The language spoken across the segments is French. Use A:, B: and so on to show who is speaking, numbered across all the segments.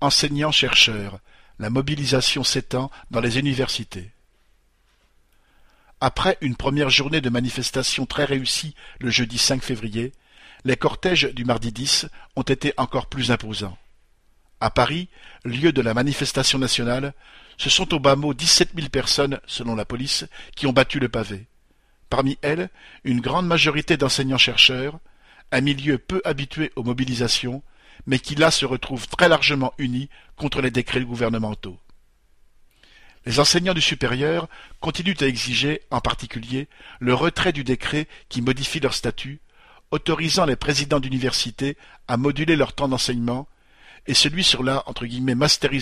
A: Enseignants-chercheurs, la mobilisation s'étend dans les universités. Après une première journée de manifestation très réussie le jeudi 5 février, les cortèges du mardi 10 ont été encore plus imposants. À Paris, lieu de la manifestation nationale, ce sont au bas mot 17 000 personnes, selon la police, qui ont battu le pavé. Parmi elles, une grande majorité d'enseignants-chercheurs, un milieu peu habitué aux mobilisations, mais qui là se retrouve très largement unis contre les décrets gouvernementaux. Les enseignants du supérieur continuent à exiger, en particulier, le retrait du décret qui modifie leur statut, autorisant les présidents d'université à moduler leur temps d'enseignement, et celui sur la « masterisation »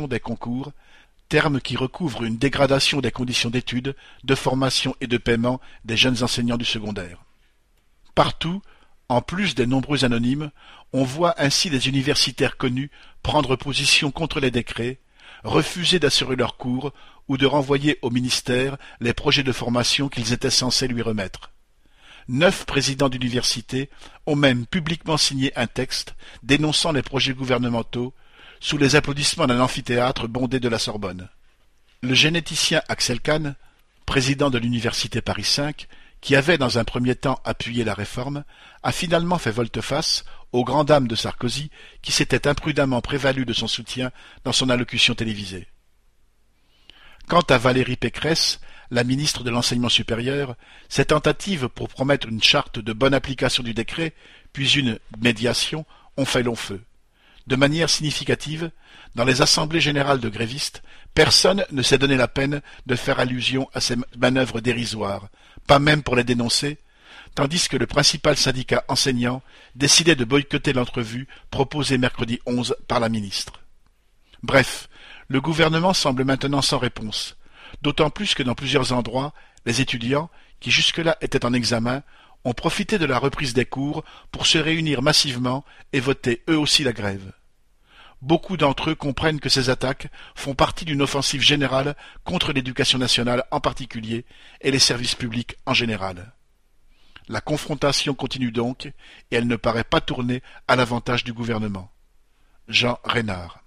A: des concours, terme qui recouvre une dégradation des conditions d'études, de formation et de paiement des jeunes enseignants du secondaire. Partout, en plus des nombreux anonymes, on voit ainsi des universitaires connus prendre position contre les décrets, refuser d'assurer leurs cours ou de renvoyer au ministère les projets de formation qu'ils étaient censés lui remettre. 9 présidents d'université ont même publiquement signé un texte dénonçant les projets gouvernementaux sous les applaudissements d'un amphithéâtre bondé de la Sorbonne. Le généticien Axel Kahn, président de l'université Paris 5, qui avait dans un premier temps appuyé la réforme, a finalement fait volte-face aux grandes dames de Sarkozy qui s'était imprudemment prévalu de son soutien dans son allocution télévisée. Quant à Valérie Pécresse, la ministre de l'Enseignement supérieur, ses tentatives pour promettre une charte de bonne application du décret, puis une médiation, ont fait long feu. De manière significative, dans les assemblées générales de grévistes, personne ne s'est donné la peine de faire allusion à ces manœuvres dérisoires, pas même pour les dénoncer, tandis que le principal syndicat enseignant décidait de boycotter l'entrevue proposée mercredi 11 par la ministre. Bref, le gouvernement semble maintenant sans réponse, d'autant plus que dans plusieurs endroits, les étudiants, qui jusque-là étaient en examen, ont profité de la reprise des cours pour se réunir massivement et voter eux aussi la grève. Beaucoup d'entre eux comprennent que ces attaques font partie d'une offensive générale contre l'éducation nationale en particulier et les services publics en général. La confrontation continue donc et elle ne paraît pas tourner à l'avantage du gouvernement. Jean Reynard.